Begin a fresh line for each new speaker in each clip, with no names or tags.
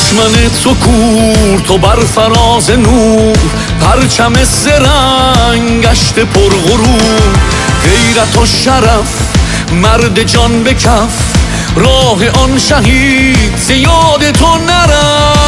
دشمن تو کور، تو بر فراز نور، پرچم سرنگ گشت پرغرور. غیرت و شرف مرد جان به کف، راه آن شهید زیاد تو نرفت.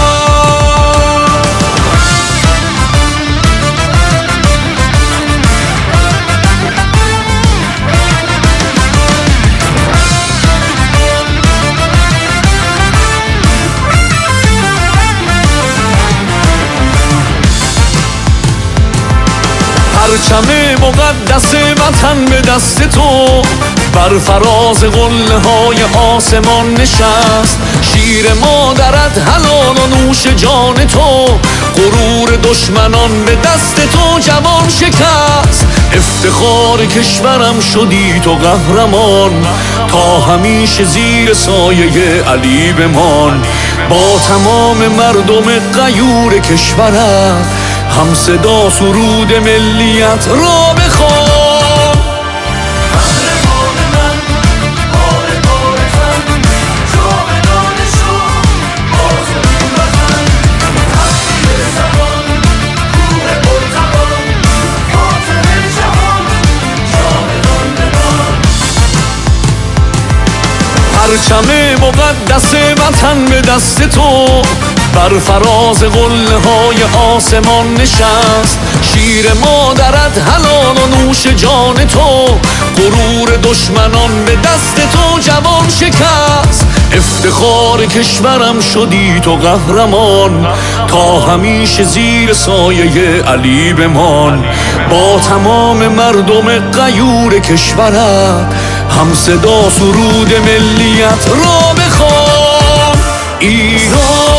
پرچم مقدس وطن به دست تو، بر فراز قله های آسمان نشست. شیر مادرت حلال و نوش جان تو، غرور دشمنان به دست تو جوان شکست. افتخار کشورم شدی تو قهرمان، تا همیشه زیر سایه علی بمان. با تمام مردم غیور کشورت، هم صدا سرود ملیت را بخوان. پرچم مقدس وطن به دست تو، بر فراز قله های آسمان نشست. شیر مادرت حلال و نوش جان تو، غرور دشمنان به دست تو جوان شکست. افتخار کشورم شدی تو قهرمان، تا همیشه زیر سایه علی بمان. با تمام مردم غیور کشورت، هم صدا سرود ملیت را بخوان. ایران